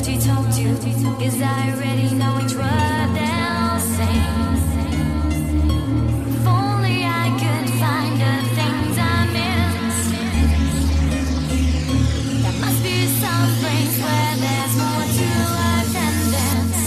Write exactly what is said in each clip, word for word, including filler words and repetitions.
to talk to, 'cause I already know which word they'll say. If only I could find the things I miss. There must be some place where there's more to life than this.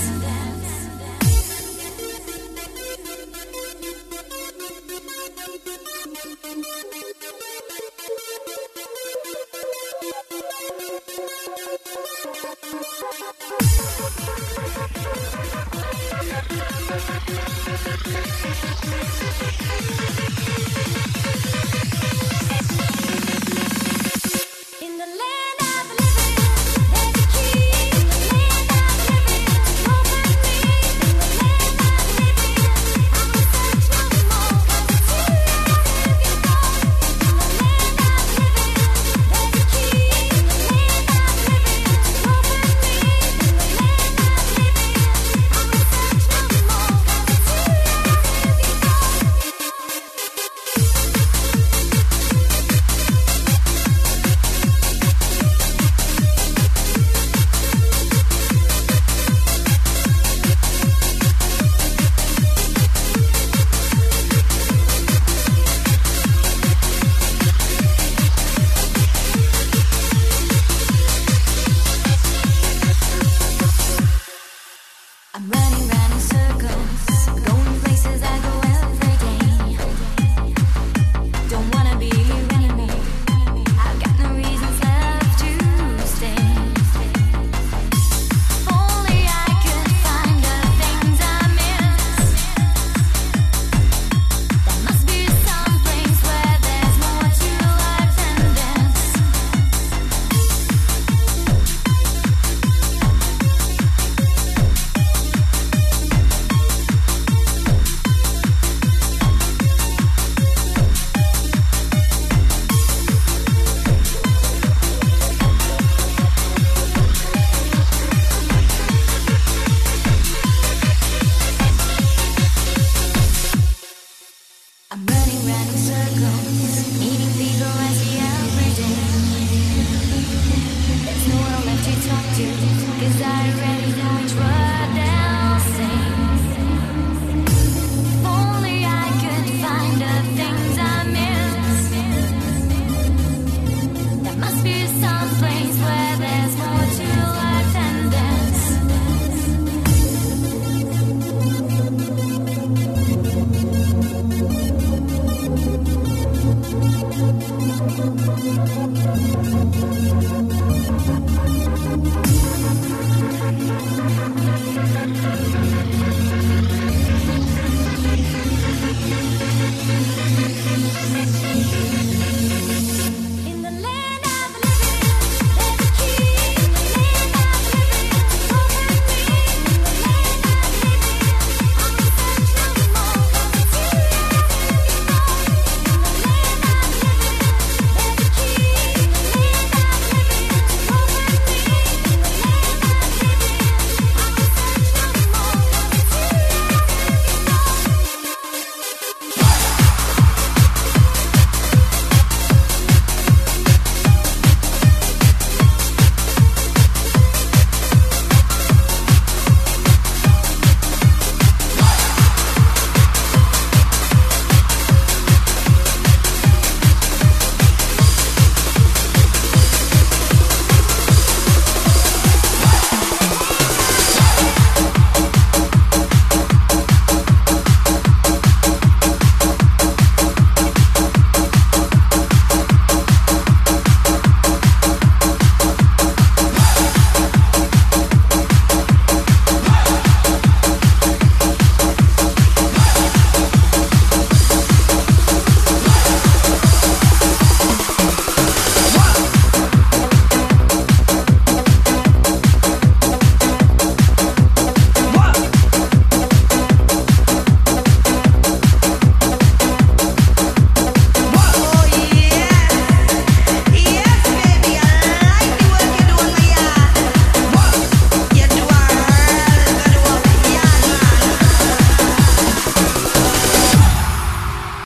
In the land of the living, there's a key. In the land of the living, to open me. In the land of the living, I will search no more. 'Cause it's you that you can go. In the land of the living, there's a key. In the land of the living, to open me. In the land of the living, I will search no more. 'Cause it's you that you can go. I'm running round in circles, going places I go every day. Don't wanna be here anymore. I've got no reasons left to stay. If only I could find the things I miss. There must be some place where there's more to life than this. I'm running round in circles, meeting people I see every day. There's no one left to talk to, 'cause I already know which word they'll say. If only I could find the things I miss. There must be some place where there's more.